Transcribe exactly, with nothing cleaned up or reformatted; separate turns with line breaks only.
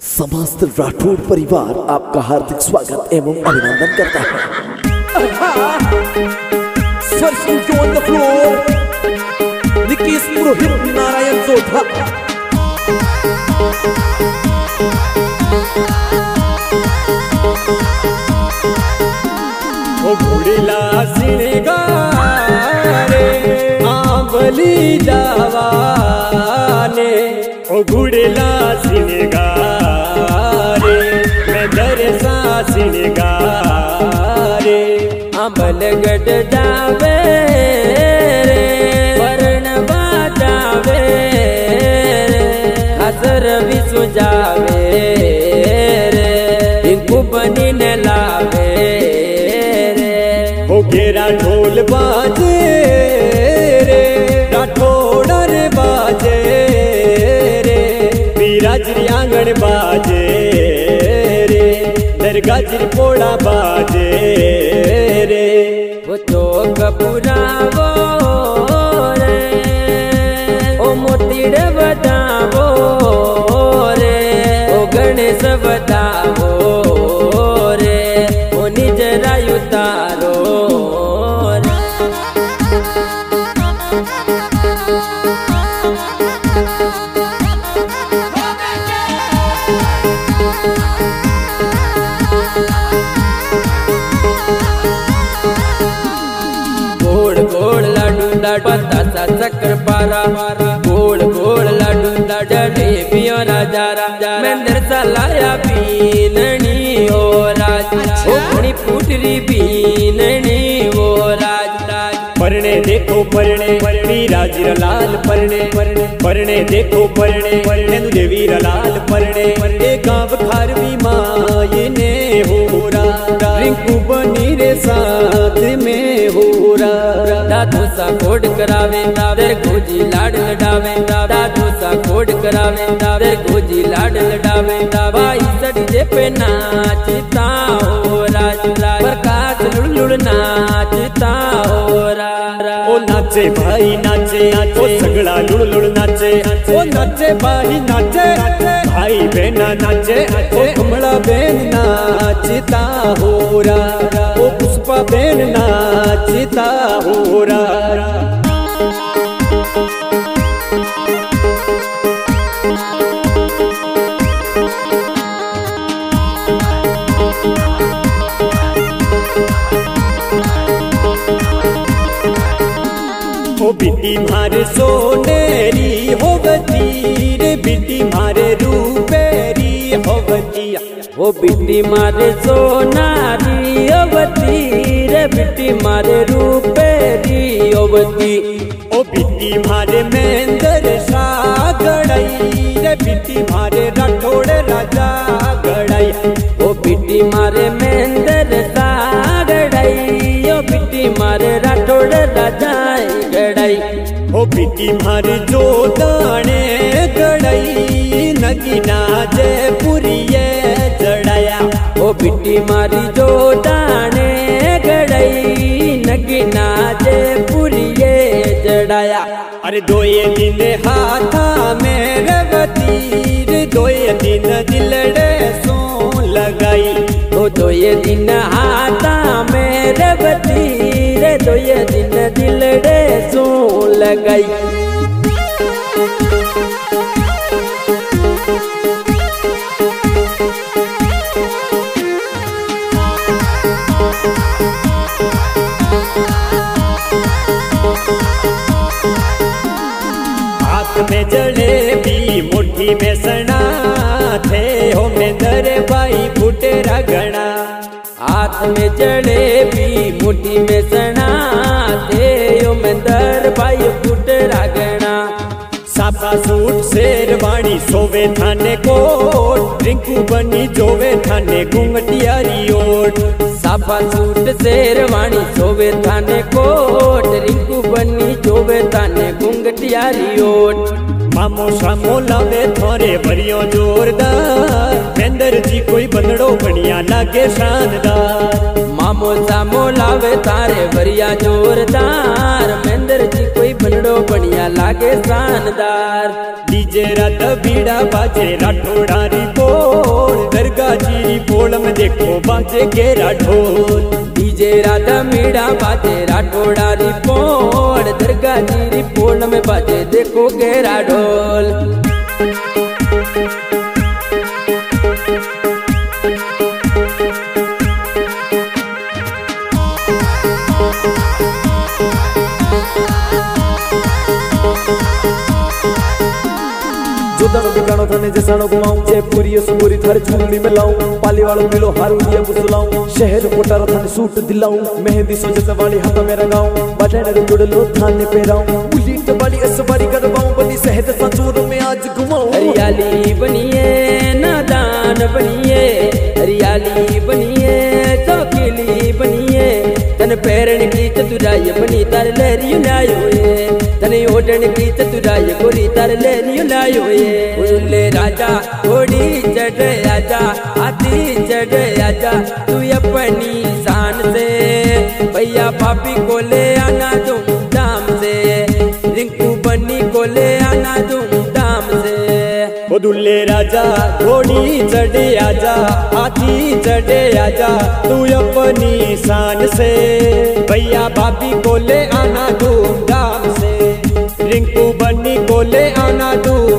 समस्त राठौड़ परिवार आपका हार्दिक स्वागत एवं अभिनंदन करता है। On the floor Nikish Purohit Narayan Jodha.
ओ घोड़ीला सिंगारे आंबली जावाने, ओ घोड़ीला सिंगारे मैं दरसा सिंगारे आंबल गड जावे रे वर्ण बाजावे हसर विसु जावे रे इनको बनी न लावे घेरा ढोल बाजे रे राठौड़ बाजे रे बिराजरी आंगन बाजे रे दरगाजरी पोड़ा बाजे रे वो चौक पुरावो रे ओ मोतीड़ बतावो रे ओ गणेश बतावो रे ओ निजरा उतारो बतासा चक्कर पारा गोल गोल लाडू लाडे पियो राजा राजा मंदिर सलाया बीननी हो राज ओपनी पुटरी बीननी हो राज राज परने देखो परने परनी राजीर लाल परने परने परने देखो परने परने देवी लाल परने परने गांव खारवी माये ने हो रा रिंकू बनी रे साथ में हो रा दादू सा कोड करावे दादर गोजी लाड लडावे दादू सा कोड करावे दादर गोजी लाड लडावे भाई सड़जे पे नाचता हो राज प्रकाश लुड़ नाचता हो रा ओ नाचे भाई नाचे ओ सगड़ा लुड़ लुड़ नाचे ओ नाचे भाई नाचे भाई बहना नाचे ओ कमला बहन नाचता हो रा ओ पुष्पा बहन नाचता हो रा ओ बिटी मारे सोनेरी होवती रे बिटी मारे रूपेरी होवती ओ बिटी मारे सोनारी होवती रे बिटी मारे रूपेरी होवती ओ बिटी मारे महेंद्र शाह गड़ाई रे बिटी मारे राठौड़ राजा गड़ाई ओ बिटी मारे महेंद्र शाह गड़ाई ओ बिटी मारे राठौड़ राजा गड़ाई ओ बिटी मारे जो दाने गड़ाई नगीना जयपुरिये जड़ाया ओ बिटी मारी जो दाने गड़ाई नगीना जयपुरिये जड़ाया अरे दोये दिन हाथा में रवती दोये दिन दिलड़े सो लगाई ओ दोये दिन हाथा में रवती रे दोये दिन दिलड़े सो लगाई में जलेबी मुट्ठी में सना थे हो में दर भाई फूटे रगना हाथ में जलेबी मुट्ठी में सना थे हो में दर भाई फूटे रगना साफा सूट शेरवानी सोवे थाने कोट रिंकू बनी जोवे थाने घूंघटियारी ओट साफा सूट शेरवानी सोवे थाने कोट रिंकू बनी जोवे थाने घूंघटियारी ओट मामो शामो लावे थोरे बरियो जोरदार महेंद्र जी कोई बंदड़ो बढ़िया लागे शानदार मामो शामो लावे तारे बरिया जोरदार महेंद्र जी कोई बंदड़ो बढ़िया लागे शानदार डीजे रात बीड़ा बाजे राठौड़ारी को
ढोल में देखो बाजे गेरा ढोल।
डीजे राधा मीड़ा बाजे राठौड़ा री पोड़, दरगाह जी री पोड़ में बाजे देखो गेरा ढोल।
जोदानो बिकानो थाने जैसानो घुमाऊं, जयपुरी सुपुरी थारे झूली में लाऊं, पाली वालों मिलो हारूदिया बुसलाऊं, शहर कोटारा थाने सूट दिलाऊं, मेहंदी सोचे सवाली हाथ में रंगाऊं, बटन रे जुड़लो थाने पेराऊं, बुलेट वाली असवारी करवाऊं, बनी शहर संचूर में आज घुमाऊं।
हरियाली बनिए नादान बनिए, हरियाली बनिए चौकीली बनिए, तन पैरण की चतुराई बनी तार लहरियो लायो ये, तने ओढ़न की चतुराई गोरी तार लहरियो लायो ये। उल्ले राजा घोड़ी चढ़ आजा, हाथी चढ़ आजा, तू अपनी शान से भैया पापी को ले आना धूमधाम से, रिंकू बन्नी को ले आना धूमधाम से।
ओ दुल्ले राजा घोड़ी चढ़े आजा, हाथी चढ़े आजा, तू अपनी शान से भैया भाभी को ले आना धूमधाम से, रिंकू बन्नी को ले आना धूम